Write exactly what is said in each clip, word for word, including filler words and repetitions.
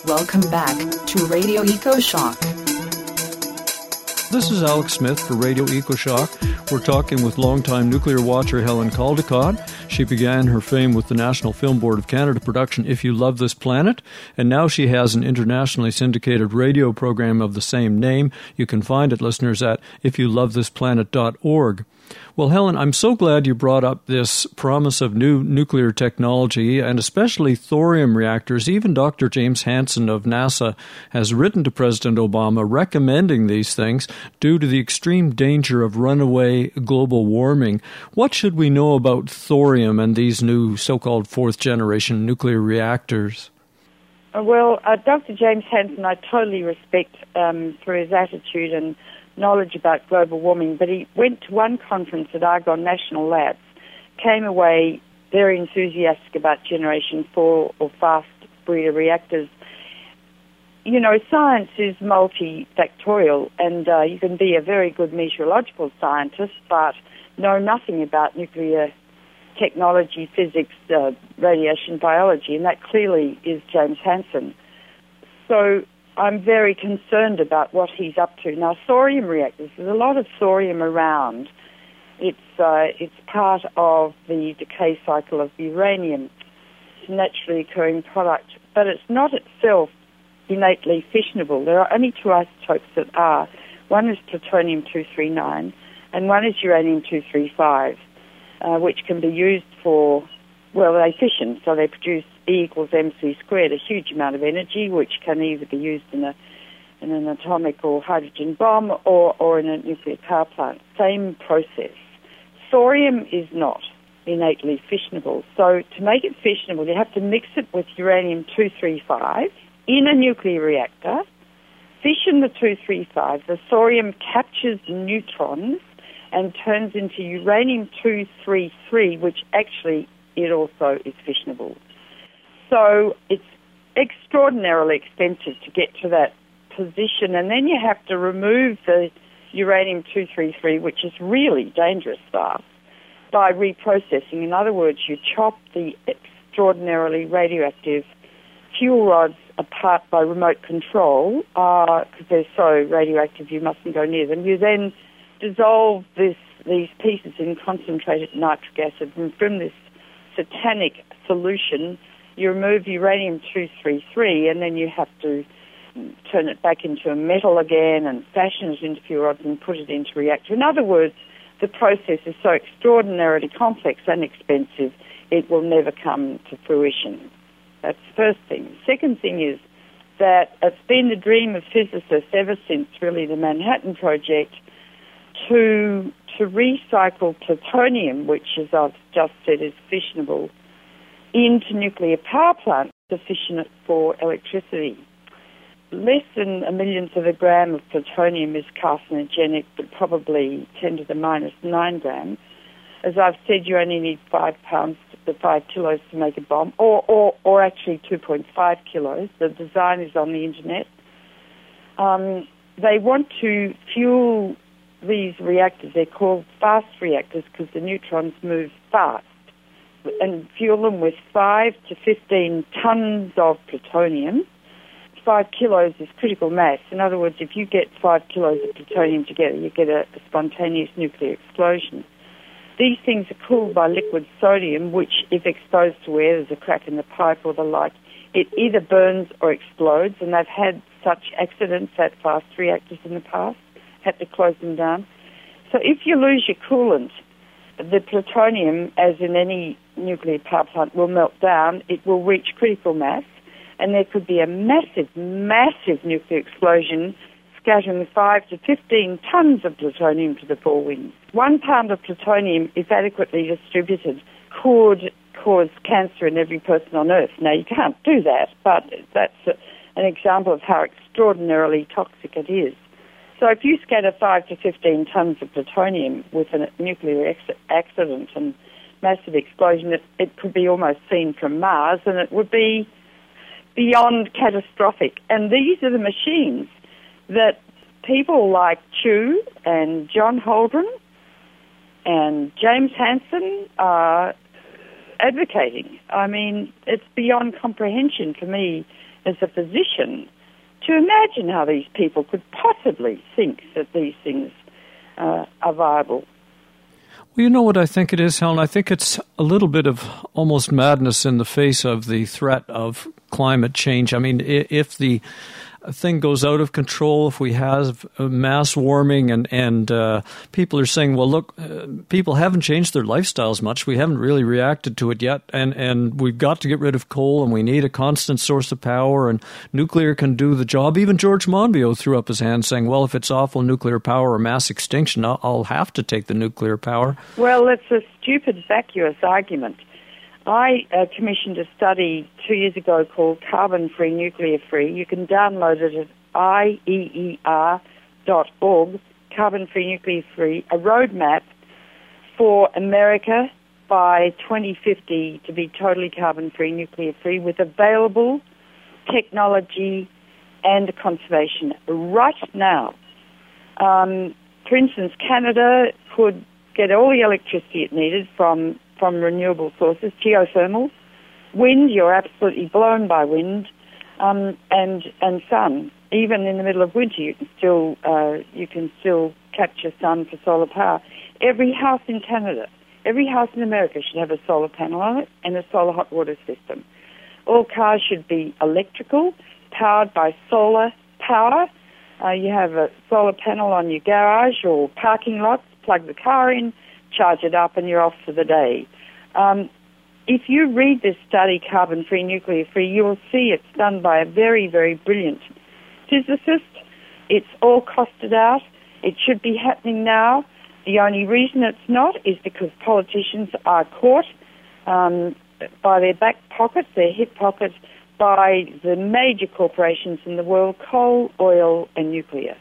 Welcome back to Radio EcoShock. This is Alex Smith for Radio EcoShock. We're talking with longtime nuclear watcher Helen Caldicott. She began her fame with the National Film Board of Canada production If You Love This Planet, and now she has an internationally syndicated radio program of the same name. You can find it, listeners, at if you love this planet dot org. Well, Helen, I'm so glad you brought up this promise of new nuclear technology, and especially thorium reactors. Even Doctor James Hansen of NASA has written to President Obama recommending these things due to the extreme danger of runaway global warming. What should we know about thorium and these new so-called fourth-generation nuclear reactors? Well, uh, Doctor James Hansen, I totally respect um, for his attitude and knowledge about global warming, but he went to one conference at Argonne National Labs, came away very enthusiastic about Generation four or fast breeder reactors. You know, science is multifactorial, and uh, you can be a very good meteorological scientist, but know nothing about nuclear technology, physics, uh, radiation biology, and that clearly is James Hansen. So I'm very concerned about what he's up to. Now, thorium reactors, there's a lot of thorium around. It's uh, it's part of the decay cycle of uranium. It's a naturally occurring product, but it's not itself innately fissionable. There are only two isotopes that are. One is plutonium two thirty-nine, and one is uranium two thirty-five, uh, which can be used for, well, they fission, so they produce E equals mc squared, a huge amount of energy, which can either be used in a in an atomic or hydrogen bomb or, or in a nuclear power plant. Same process. Thorium is not innately fissionable. So to make it fissionable, you have to mix it with uranium two thirty-five in a nuclear reactor, fission the two thirty-five, the thorium captures neutrons and turns into uranium two thirty-three, which actually it also is fissionable. So it's extraordinarily expensive to get to that position, and then you have to remove the uranium two thirty-three, which is really dangerous stuff, by reprocessing. In other words, you chop the extraordinarily radioactive fuel rods apart by remote control, because uh, they're so radioactive you mustn't go near them. You then dissolve this, these pieces in concentrated nitric acid, and from this satanic solution, you remove uranium two thirty-three, and then you have to turn it back into a metal again and fashion it into fuel rods and put it into a reactor. In other words, the process is so extraordinarily complex and expensive, it will never come to fruition. That's the first thing. Second thing is that it's been the dream of physicists ever since, really, the Manhattan Project, to to recycle plutonium, which, as I've just said, is fissionable, into nuclear power plants to fission it for electricity. Less than a millionth of a gram of plutonium is carcinogenic, but probably ten to the minus nine grams. As I've said, you only need five pounds, the five kilos to make a bomb, or, or, or actually two point five kilos. The design is on the internet. Um, they want to fuel these reactors. They're called fast reactors because the neutrons move fast, and fuel them with five to fifteen tons of plutonium. Five kilos is critical mass. In other words, if you get five kilos of plutonium together, you get a, a spontaneous nuclear explosion. These things are cooled by liquid sodium, which, if exposed to air, there's a crack in the pipe or the like, it either burns or explodes, and they've had such accidents at fast reactors in the past, had to close them down. So if you lose your coolant, the plutonium, as in any nuclear power plant, will melt down. It will reach critical mass, and there could be a massive, massive nuclear explosion scattering five to fifteen tons of plutonium to the four winds. One pound of plutonium, if adequately distributed, could cause cancer in every person on Earth. Now, you can't do that, but that's a, an example of how extraordinarily toxic it is. So if you scatter five to fifteen tons of plutonium with a nuclear ex- accident and massive explosion, it, it could be almost seen from Mars, and it would be beyond catastrophic. And these are the machines that people like Chu and John Holdren and James Hansen are advocating. I mean, it's beyond comprehension for me as a physician to imagine how these people could possibly think that these things uh, are viable. Well, you know what I think it is, Helen? I think it's a little bit of almost madness in the face of the threat of climate change. I mean, if the thing goes out of control, if we have mass warming and, and uh, people are saying, well, look, uh, people haven't changed their lifestyles much. We haven't really reacted to it yet. And, and we've got to get rid of coal and we need a constant source of power and nuclear can do the job. Even George Monbiot threw up his hand saying, well, if it's awful nuclear power or mass extinction, I'll, I'll have to take the nuclear power. Well, it's a stupid, vacuous argument. I uh, commissioned a study two years ago called Carbon Free, Nuclear Free. You can download it at I E E R dot org, Carbon Free, Nuclear Free, a roadmap for America by twenty fifty to be totally carbon free, nuclear free, with available technology and conservation right now. Um, for instance, Canada could get all the electricity it needed from from renewable sources, geothermal, wind, you're absolutely blown by wind, um, and and sun. Even in the middle of winter, you can still uh, you can still capture sun for solar power. Every house in Canada, every house in America should have a solar panel on it and a solar hot water system. All cars should be electrical, powered by solar power. Uh, you have a solar panel on your garage or parking lot, plug the car in, charge it up, and you're off for the day. Um, if you read this study, Carbon Free, Nuclear Free, you will see it's done by a very, very brilliant physicist. It's all costed out. It should be happening now. The only reason it's not is because politicians are caught um, by their back pockets, their hip pockets, by the major corporations in the world, coal, oil, and nuclear.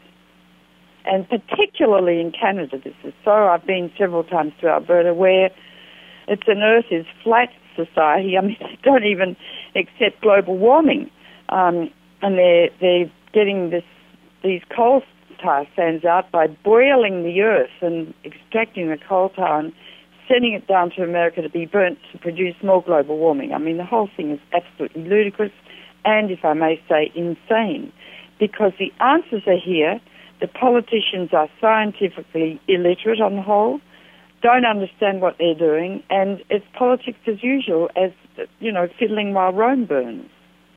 And particularly in Canada, this is so. I've been several times to Alberta, where it's an Earth is flat society. I mean, they don't even accept global warming, um, and they're they're getting this these coal tar sands out by boiling the Earth and extracting the coal tar and sending it down to America to be burnt to produce more global warming. I mean, the whole thing is absolutely ludicrous, and if I may say, insane, because the answers are here. The politicians are scientifically illiterate on the whole, don't understand what they're doing, and it's politics as usual, as, you know, fiddling while Rome burns.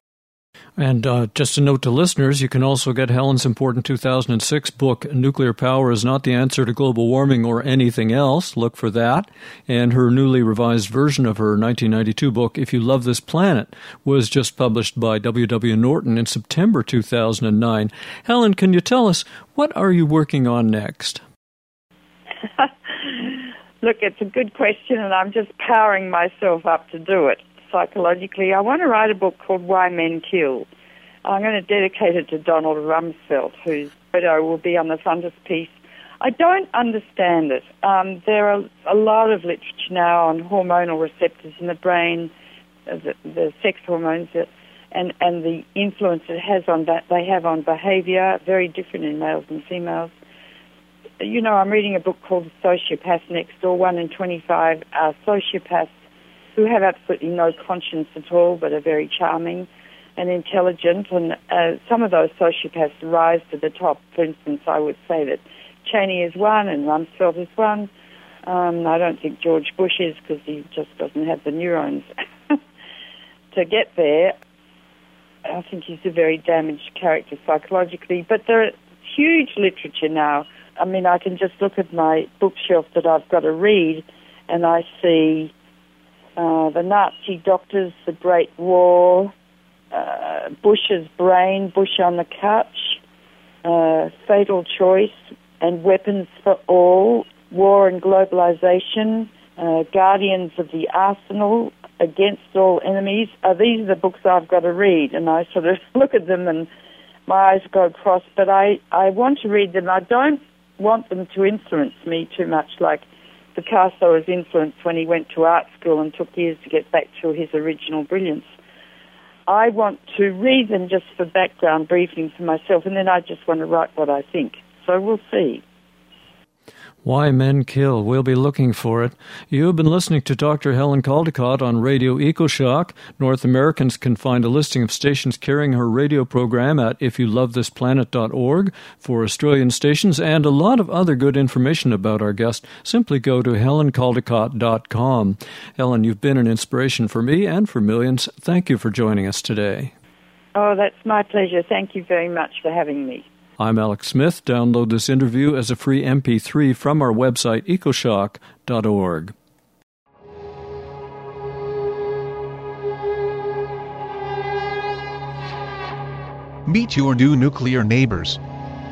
And uh, just a note to listeners, you can also get Helen's important two thousand six book, Nuclear Power is Not the Answer to Global Warming or Anything Else. Look for that. And her newly revised version of her nineteen ninety-two book, If You Love This Planet, was just published by W W Norton in September two thousand nine. Helen, can you tell us, what are you working on next? Look, it's a good question, and I'm just powering myself up to do it. Psychologically, I want to write a book called Why Men Kill. I'm going to dedicate it to Donald Rumsfeld, whose photo will be on the frontispiece. I don't understand it. Um, there are a lot of literature now on hormonal receptors in the brain, uh, the, the sex hormones, uh, and, and the influence it has on that they have on behaviour, very different in males and females. You know, I'm reading a book called The Sociopath Next Door. One in twenty-five are sociopaths who have absolutely no conscience at all, but are very charming and intelligent. And uh, some of those sociopaths rise to the top. For instance, I would say that Cheney is one and Rumsfeld is one. Um, I don't think George Bush is, because he just doesn't have the neurons to get there. I think he's a very damaged character psychologically. But there are huge literature now. I mean, I can just look at my bookshelf that I've got to read, and I see uh, the Nazi doctors, the Great War, uh, Bush's brain, Bush on the couch, uh, Fatal Choice, and Weapons for All, War and Globalization, uh, Guardians of the Arsenal, Against All Enemies. Uh, these are the books I've got to read, and I sort of look at them and my eyes go cross, but I, I want to read them. I don't want them to influence me too much, like Picasso was influenced when he went to art school and took years to get back to his original brilliance. I want to read them just for background briefing for myself, and then I just want to write what I think. So we'll see. Why Men Kill. We'll be looking for it. You have been listening to Doctor Helen Caldicott on Radio EcoShock. North Americans can find a listing of stations carrying her radio program at if you love this planet dot org. For Australian stations and a lot of other good information about our guest, simply go to helen caldicott dot com. Helen, you've been an inspiration for me and for millions. Thank you for joining us today. Oh, that's my pleasure. Thank you very much for having me. I'm Alex Smith. Download this interview as a free M P three from our website, ecoshock dot org. Meet your new nuclear neighbors.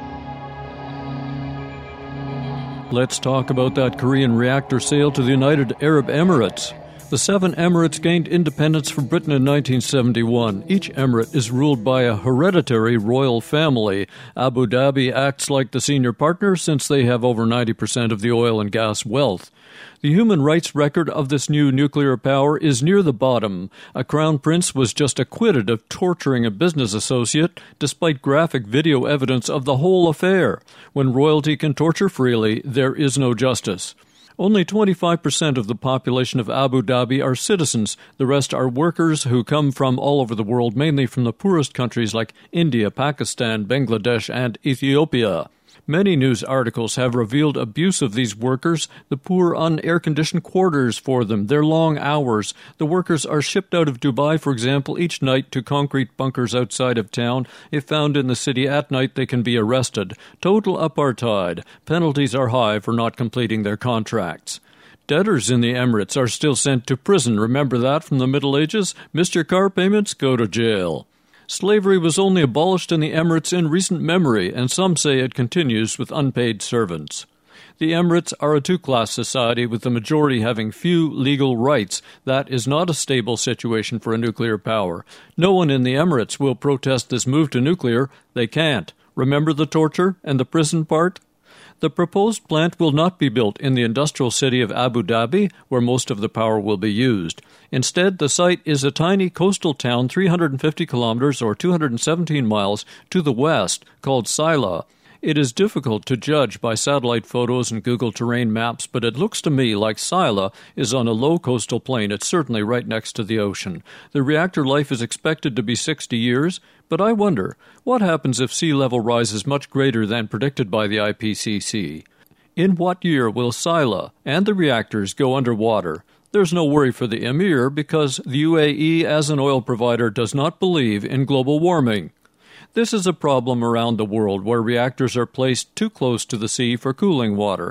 Let's talk about that Korean reactor sale to the United Arab Emirates. The seven emirates gained independence from Britain in nineteen seventy-one. Each emirate is ruled by a hereditary royal family. Abu Dhabi acts like the senior partner since they have over ninety percent of the oil and gas wealth. The human rights record of this new nuclear power is near the bottom. A crown prince was just acquitted of torturing a business associate, despite graphic video evidence of the whole affair. When royalty can torture freely, there is no justice. Only twenty-five percent of the population of Abu Dhabi are citizens. The rest are workers who come from all over the world, mainly from the poorest countries like India, Pakistan, Bangladesh, and Ethiopia. Many news articles have revealed abuse of these workers, the poor un-air-conditioned quarters for them, their long hours. The workers are shipped out of Dubai, for example, each night to concrete bunkers outside of town. If found in the city at night, they can be arrested. Total apartheid. Penalties are high for not completing their contracts. Debtors in the Emirates are still sent to prison. Remember that from the Middle Ages? Missed your car payments? Go to jail. Slavery was only abolished in the Emirates in recent memory, and some say it continues with unpaid servants. The Emirates are a two-class society, with the majority having few legal rights. That is not a stable situation for a nuclear power. No one in the Emirates will protest this move to nuclear. They can't. Remember the torture and the prison part? The proposed plant will not be built in the industrial city of Abu Dhabi, where most of the power will be used. Instead, the site is a tiny coastal town three hundred fifty kilometers or two hundred seventeen miles to the west called Sila. It is difficult to judge by satellite photos and Google terrain maps, but it looks to me like Sila is on a low coastal plain. It's certainly right next to the ocean. The reactor life is expected to be sixty years, but I wonder, what happens if sea level rise is much greater than predicted by the I P C C? In what year will Sila and the reactors go underwater? There's no worry for the Emir because the U A E as an oil provider does not believe in global warming. This is a problem around the world where reactors are placed too close to the sea for cooling water.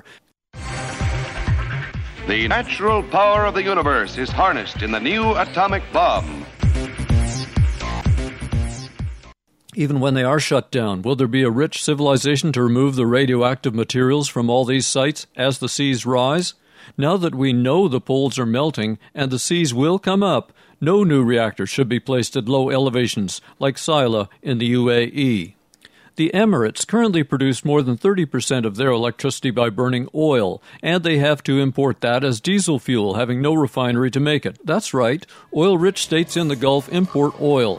The natural power of the universe is harnessed in the new atomic bomb. Even when they are shut down, will there be a rich civilization to remove the radioactive materials from all these sites as the seas rise? Now that we know the poles are melting and the seas will come up, no new reactor should be placed at low elevations like Sila in the U A E. The Emirates currently produce more than thirty percent of their electricity by burning oil, and they have to import that as diesel fuel, having no refinery to make it. That's right, oil-rich states in the Gulf import oil.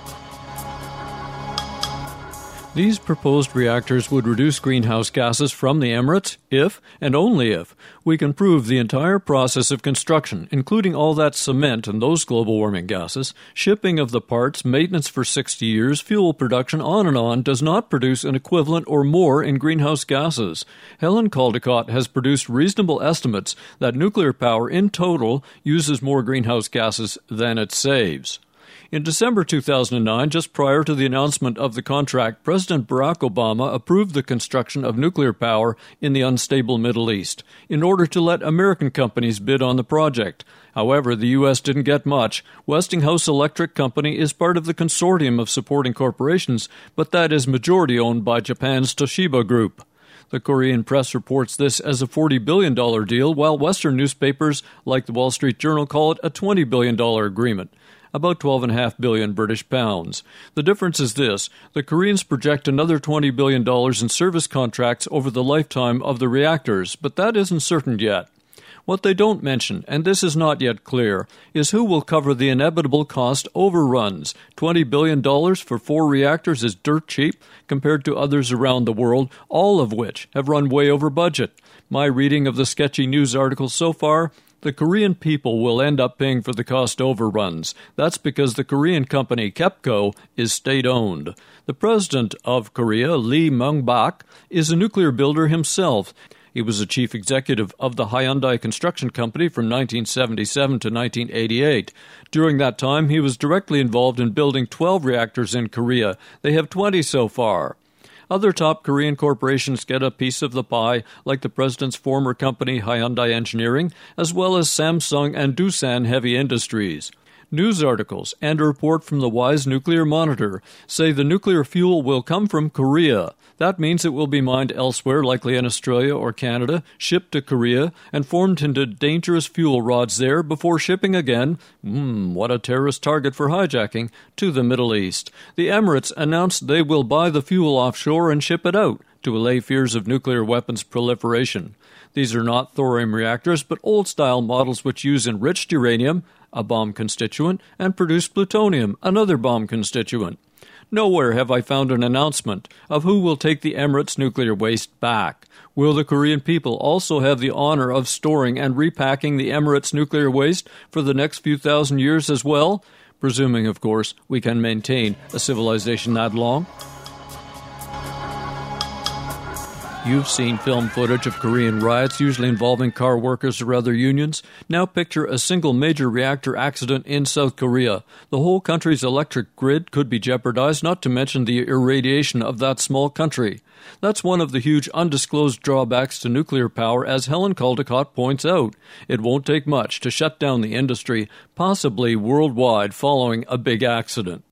These proposed reactors would reduce greenhouse gases from the Emirates if, and only if, we can prove the entire process of construction, including all that cement and those global warming gases, shipping of the parts, maintenance for sixty years, fuel production, on and on, does not produce an equivalent or more in greenhouse gases. Helen Caldicott has produced reasonable estimates that nuclear power in total uses more greenhouse gases than it saves. In December two thousand nine, just prior to the announcement of the contract, President Barack Obama approved the construction of nuclear power in the unstable Middle East in order to let American companies bid on the project. However, the U S didn't get much. Westinghouse Electric Company is part of the consortium of supporting corporations, but that is majority owned by Japan's Toshiba Group. The Korean press reports this as a forty billion dollars deal, while Western newspapers like the Wall Street Journal call it a twenty billion dollars agreement. About twelve point five billion British pounds. The difference is this: the Koreans project another twenty billion dollars in service contracts over the lifetime of the reactors, but that isn't certain yet. What they don't mention, and this is not yet clear, is who will cover the inevitable cost overruns. twenty billion dollars for four reactors is dirt cheap compared to others around the world, all of which have run way over budget. My reading of the sketchy news articles so far, the Korean people will end up paying for the cost overruns. That's because the Korean company KEPCO is state-owned. The president of Korea, Lee Myung-bak, is a nuclear builder himself. He was the chief executive of the Hyundai Construction Company from nineteen seventy-seven to nineteen eighty-eight. During that time, he was directly involved in building twelve reactors in Korea. They have twenty so far. Other top Korean corporations get a piece of the pie, like the president's former company Hyundai Engineering, as well as Samsung and Doosan Heavy Industries. News articles and a report from the Wise Nuclear Monitor say the nuclear fuel will come from Korea. That means it will be mined elsewhere, likely in Australia or Canada, shipped to Korea, and formed into dangerous fuel rods there before shipping again, hmm, what a terrorist target for hijacking, to the Middle East. The Emirates announced they will buy the fuel offshore and ship it out to allay fears of nuclear weapons proliferation. These are not thorium reactors, but old-style models which use enriched uranium, a bomb constituent, and produce plutonium, another bomb constituent. Nowhere have I found an announcement of who will take the Emirates nuclear waste back. Will the Korean people also have the honor of storing and repacking the Emirates nuclear waste for the next few thousand years as well? Presuming, of course, we can maintain a civilization that long. You've seen film footage of Korean riots, usually involving car workers or other unions. Now picture a single major reactor accident in South Korea. The whole country's electric grid could be jeopardized, not to mention the irradiation of that small country. That's one of the huge undisclosed drawbacks to nuclear power, as Helen Caldicott points out. It won't take much to shut down the industry, possibly worldwide, following a big accident.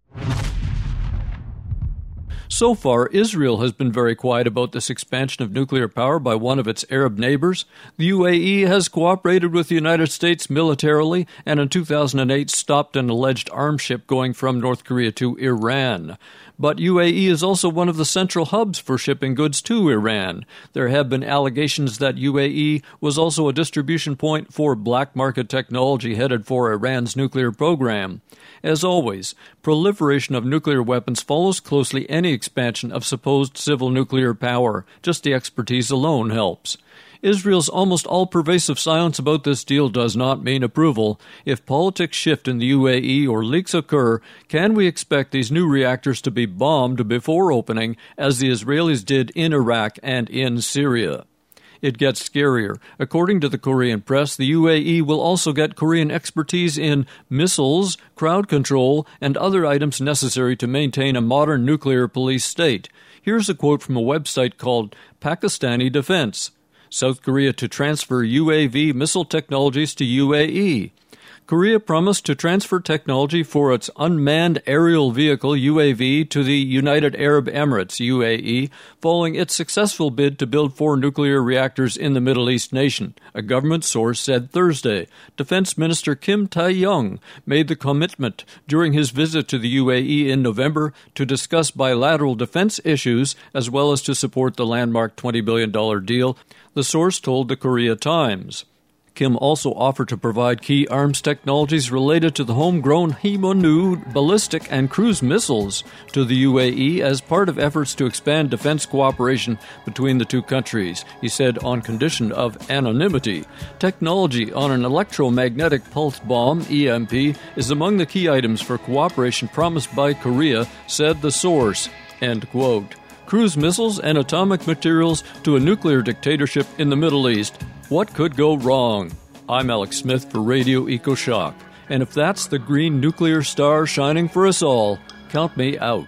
So far, Israel has been very quiet about this expansion of nuclear power by one of its Arab neighbors. The U A E has cooperated with the United States militarily and in two thousand eight stopped an alleged arms ship going from North Korea to Iran. But U A E is also one of the central hubs for shipping goods to Iran. There have been allegations that U A E was also a distribution point for black market technology headed for Iran's nuclear program. As always, proliferation of nuclear weapons follows closely any expansion of supposed civil nuclear power. Just the expertise alone helps. Israel's almost all-pervasive silence about this deal does not mean approval. If politics shift in the U A E or leaks occur, can we expect these new reactors to be bombed before opening, as the Israelis did in Iraq and in Syria? It gets scarier. According to the Korean press, the U A E will also get Korean expertise in missiles, crowd control, and other items necessary to maintain a modern nuclear police state. Here's a quote from a website called Pakistani Defense. South Korea to transfer U A V missile technologies to U A E. Korea promised to transfer technology for its unmanned aerial vehicle U A V to the United Arab Emirates U A E following its successful bid to build four nuclear reactors in the Middle East nation, a government source said Thursday. Defense Minister Kim Tae-yong made the commitment during his visit to the U A E in November to discuss bilateral defense issues as well as to support the landmark twenty billion dollars deal, the source told the Korea Times. Kim also offered to provide key arms technologies related to the homegrown Himonu ballistic and cruise missiles to the U A E as part of efforts to expand defense cooperation between the two countries, he said on condition of anonymity. Technology on an electromagnetic pulse bomb, E M P, is among the key items for cooperation promised by Korea, said the source. End quote. Cruise missiles and atomic materials to a nuclear dictatorship in the Middle East. What could go wrong? I'm Alex Smith for Radio EcoShock, and if that's the green nuclear star shining for us all, count me out.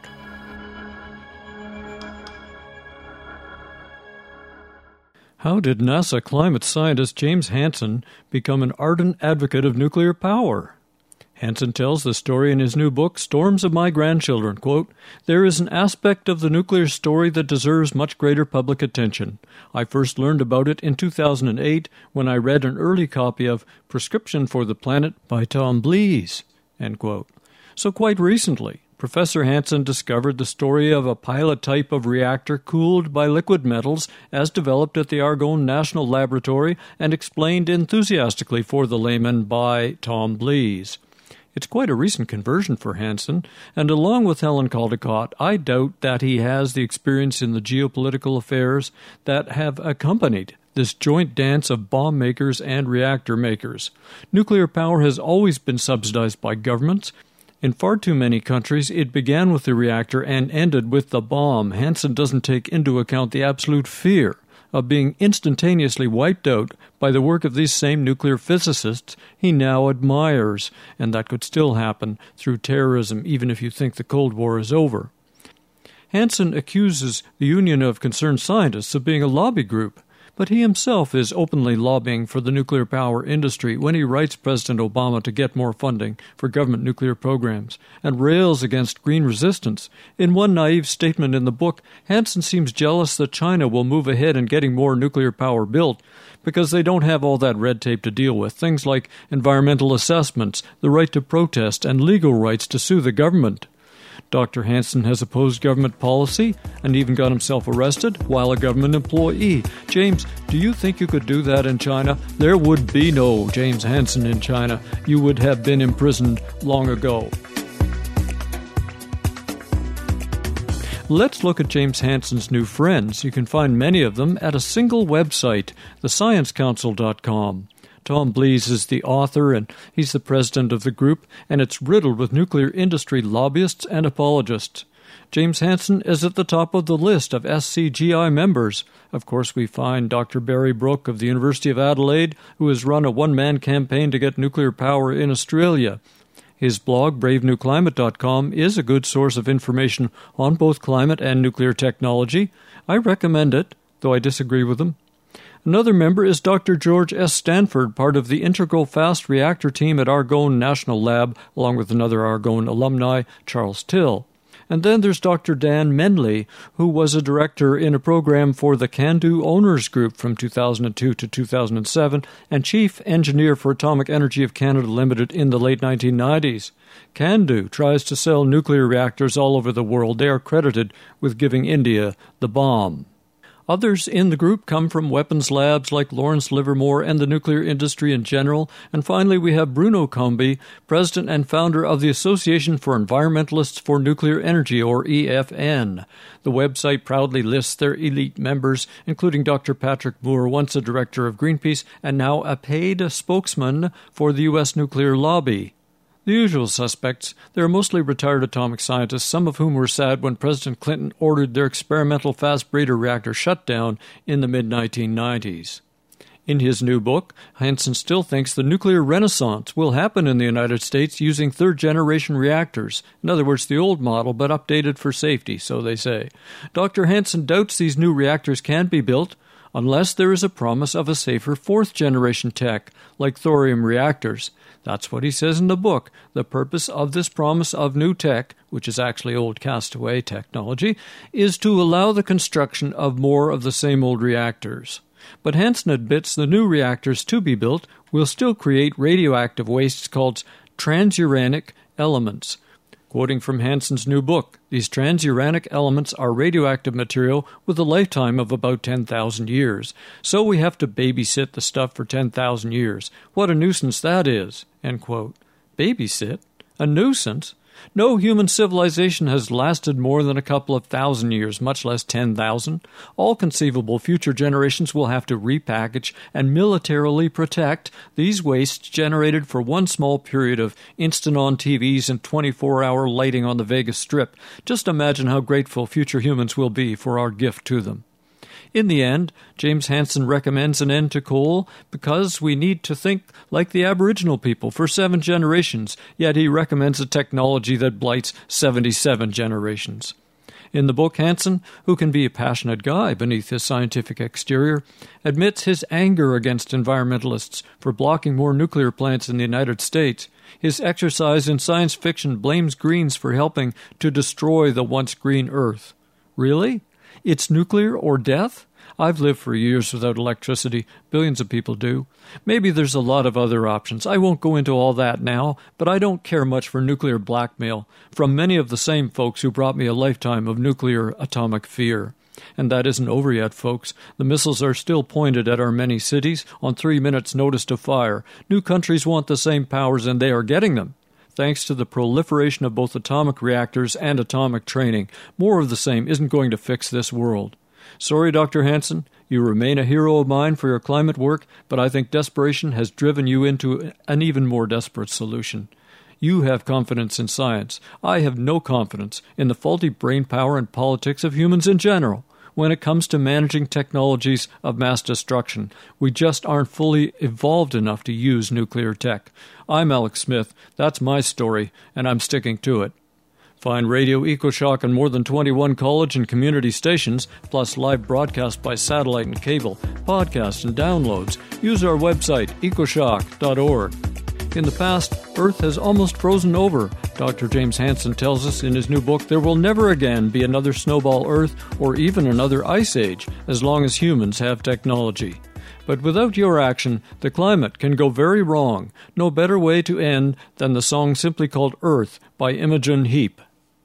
How did NASA climate scientist James Hansen become an ardent advocate of nuclear power? Hansen tells the story in his new book, Storms of My Grandchildren. Quote, "There is an aspect of the nuclear story that deserves much greater public attention. I first learned about it in two thousand eight when I read an early copy of Prescription for the Planet by Tom Blees." End quote. So quite recently, Professor Hansen discovered the story of a pilot type of reactor cooled by liquid metals as developed at the Argonne National Laboratory and explained enthusiastically for the layman by Tom Blees. It's quite a recent conversion for Hansen, and along with Helen Caldicott, I doubt that he has the experience in the geopolitical affairs that have accompanied this joint dance of bomb makers and reactor makers. Nuclear power has always been subsidized by governments. In far too many countries, it began with the reactor and ended with the bomb. Hansen doesn't take into account the absolute fear of being instantaneously wiped out by the work of these same nuclear physicists he now admires, and that could still happen through terrorism, even if you think the Cold War is over. Hansen accuses the Union of Concerned Scientists of being a lobby group, but he himself is openly lobbying for the nuclear power industry when he writes President Obama to get more funding for government nuclear programs and rails against green resistance. In one naive statement in the book, Hansen seems jealous that China will move ahead in getting more nuclear power built because they don't have all that red tape to deal with, things like environmental assessments, the right to protest, and legal rights to sue the government. Doctor Hansen has opposed government policy and even got himself arrested while a government employee. James, do you think you could do that in China? There would be no James Hansen in China. You would have been imprisoned long ago. Let's look at James Hansen's new friends. You can find many of them at a single website, the science council dot com. Tom Blees is the author, and he's the president of the group, and it's riddled with nuclear industry lobbyists and apologists. James Hansen is at the top of the list of S C G I members. Of course, we find Doctor Barry Brook of the University of Adelaide, who has run a one-man campaign to get nuclear power in Australia. His blog, brave new climate dot com, is a good source of information on both climate and nuclear technology. I recommend it, though I disagree with him. Another member is Doctor George S. Stanford, part of the Integral Fast Reactor team at Argonne National Lab, along with another Argonne alumni, Charles Till. And then there's Doctor Dan Menley, who was a director in a program for the CANDU Owners Group from two thousand two to two thousand seven and chief engineer for Atomic Energy of Canada Limited in the late nineteen nineties. CANDU tries to sell nuclear reactors all over the world. They are credited with giving India the bomb. Others in the group come from weapons labs like Lawrence Livermore and the nuclear industry in general. And finally, we have Bruno Comby, president and founder of the Association for Environmentalists for Nuclear Energy, or E F N. The website proudly lists their elite members, including Doctor Patrick Moore, once a director of Greenpeace and now a paid spokesman for the U S nuclear lobby. The usual suspects, they are mostly retired atomic scientists, some of whom were sad when President Clinton ordered their experimental fast breeder reactor shut down in the mid nineteen nineties. In his new book, Hansen still thinks the nuclear renaissance will happen in the United States using third-generation reactors. In other words, the old model, but updated for safety, so they say. Doctor Hansen doubts these new reactors can be built unless there is a promise of a safer fourth-generation tech, like thorium reactors. That's what he says in the book. The purpose of this promise of new tech, which is actually old castaway technology, is to allow the construction of more of the same old reactors. But Hansen admits the new reactors to be built will still create radioactive wastes called transuranic elements. Quoting from Hansen's new book, these transuranic elements are radioactive material with a lifetime of about ten thousand years. So we have to babysit the stuff for ten thousand years. What a nuisance that is, end quote. Babysit? A nuisance? No human civilization has lasted more than a couple of thousand years, much less ten thousand. All conceivable future generations will have to repackage and militarily protect these wastes generated for one small period of instant-on T Vs and twenty-four hour lighting on the Vegas Strip. Just imagine how grateful future humans will be for our gift to them. In the end, James Hansen recommends an end to coal because we need to think like the Aboriginal people for seven generations, yet he recommends a technology that blights seventy-seven generations. In the book, Hansen, who can be a passionate guy beneath his scientific exterior, admits his anger against environmentalists for blocking more nuclear plants in the United States. His exercise in science fiction blames Greens for helping to destroy the once green Earth. Really? It's nuclear or death? I've lived for years without electricity. Billions of people do. Maybe there's a lot of other options. I won't go into all that now, but I don't care much for nuclear blackmail from many of the same folks who brought me a lifetime of nuclear atomic fear. And that isn't over yet, folks. The missiles are still pointed at our many cities on three minutes' notice to fire. New countries want the same powers, and they are getting them. Thanks to the proliferation of both atomic reactors and atomic training, more of the same isn't going to fix this world. Sorry, Doctor Hansen, you remain a hero of mine for your climate work, but I think desperation has driven you into an even more desperate solution. You have confidence in science. I have no confidence in the faulty brain power and politics of humans in general. When it comes to managing technologies of mass destruction, we just aren't fully evolved enough to use nuclear tech. I'm Alex Smith. That's my story, and I'm sticking to it. Find Radio EcoShock on more than twenty-one college and community stations, plus live broadcast by satellite and cable, podcasts and downloads. Use our website, ecoshock dot org. In the past, Earth has almost frozen over. Doctor James Hansen tells us in his new book there will never again be another snowball Earth or even another ice age as long as humans have technology. But without your action, the climate can go very wrong. No better way to end than the song simply called Earth by Imogen Heap.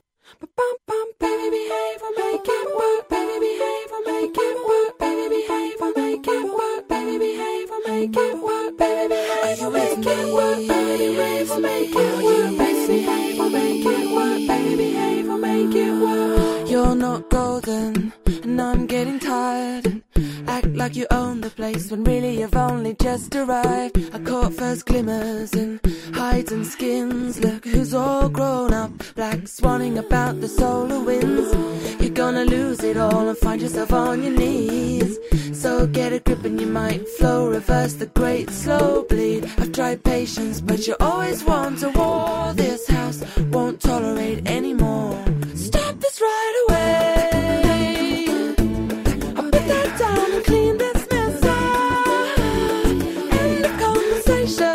You're not golden, and I'm getting tired. Act like you own the place when really you've only just arrived. I caught first glimmers in hides and skins. Look who's all grown up, black swanning about the solar winds. You're gonna lose it all and find yourself on your knees. So get a grip and you might flow, reverse the great slow bleed. I've tried patience, but you always want a war. This house won't tolerate anymore. Stop this right away. I'll put that down and clean this mess up. End of conversation.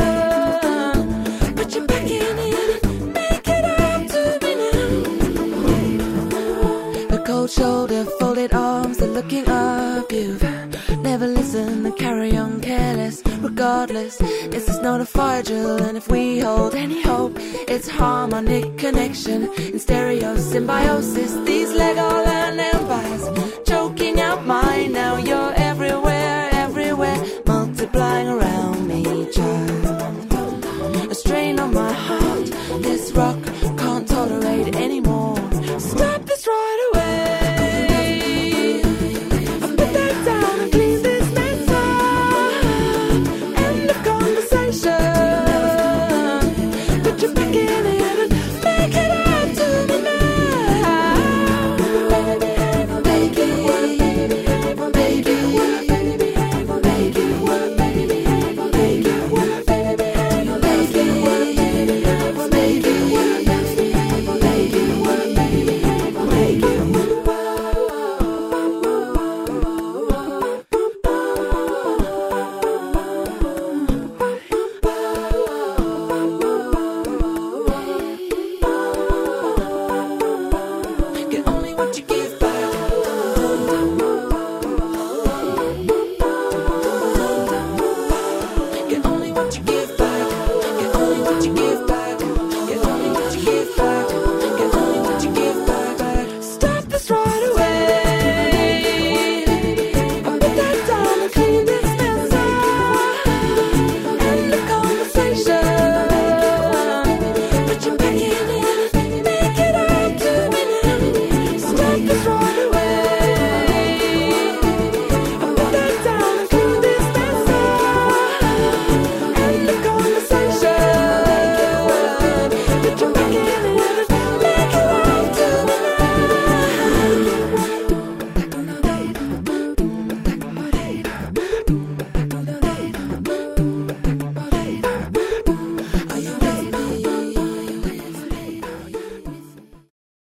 Put your back in it and make it up to me now. A cold shoulder, folded arms, the looking up. You've never listened and carry on careless. Regardless, this is not a fire drill, and if we hold any hope, it's harmonic connection in stereo symbiosis. These